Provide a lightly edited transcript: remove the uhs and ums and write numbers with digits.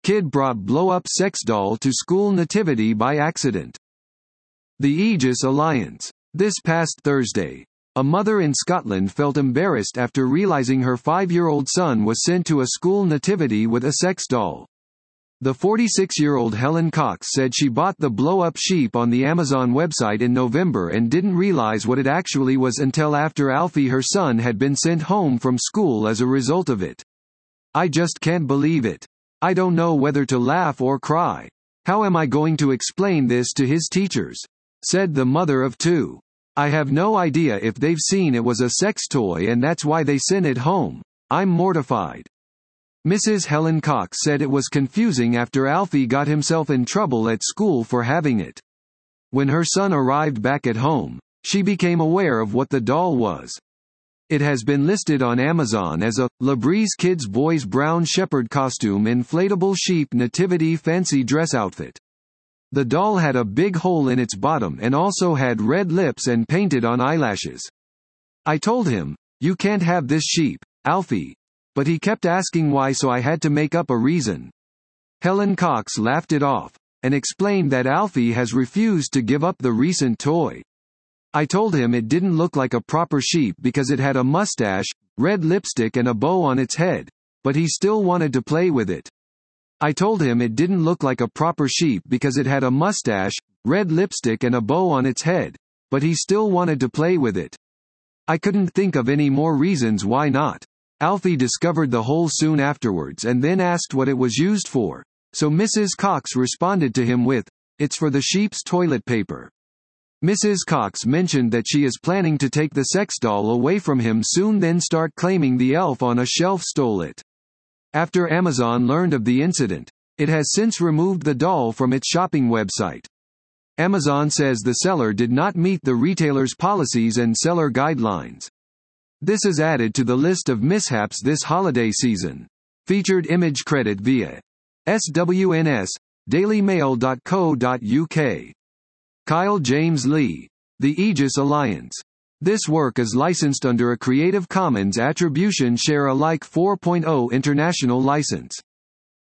Kid brought blow-up sex doll to school nativity by accident. The Aegis Alliance. This past Thursday, a mother in Scotland felt embarrassed after realizing her 5-year-old son was sent to a school nativity with a sex doll. The 46-year-old Helen Cox said she bought the blow-up sheep on the Amazon website in November and didn't realize what it actually was until after Alfie, her son, had been sent home from school as a result of it. "I just can't believe it. I don't know whether to laugh or cry. How am I going to explain this to his teachers?" said the mother of two. "I have no idea if they've seen it was a sex toy and that's why they sent it home. I'm mortified." Mrs. Helen Cox said it was confusing after Alfie got himself in trouble at school for having it. When her son arrived back at home, she became aware of what the doll was. It has been listed on Amazon as a Labreeze Kids Boys Brown Shepherd Costume Inflatable Sheep Nativity Fancy Dress Outfit. The doll had a big hole in its bottom and also had red lips and painted on eyelashes. "I told him, 'You can't have this sheep, Alfie,' but he kept asking why, so I had to make up a reason." Helen Cox laughed it off, and explained that Alfie has refused to give up the recent toy. "I told him it didn't look like a proper sheep because it had a mustache, red lipstick and a bow on its head, but he still wanted to play with it. I told him it didn't look like a proper sheep because it had a mustache, red lipstick and a bow on its head, but he still wanted to play with it. I couldn't think of any more reasons why not." Alfie discovered the hole soon afterwards and then asked what it was used for, so Mrs. Cox responded to him with, "It's for the sheep's toilet paper." Mrs. Cox mentioned that she is planning to take the sex doll away from him soon, then start claiming the elf on a shelf stole it. After Amazon learned of the incident, it has since removed the doll from its shopping website. Amazon says the seller did not meet the retailer's policies and seller guidelines. This is added to the list of mishaps this holiday season. Featured image credit via SWNS, dailymail.co.uk. Kyle James Lee. The Aegis Alliance. This work is licensed under a Creative Commons Attribution Share Alike 4.0 international license.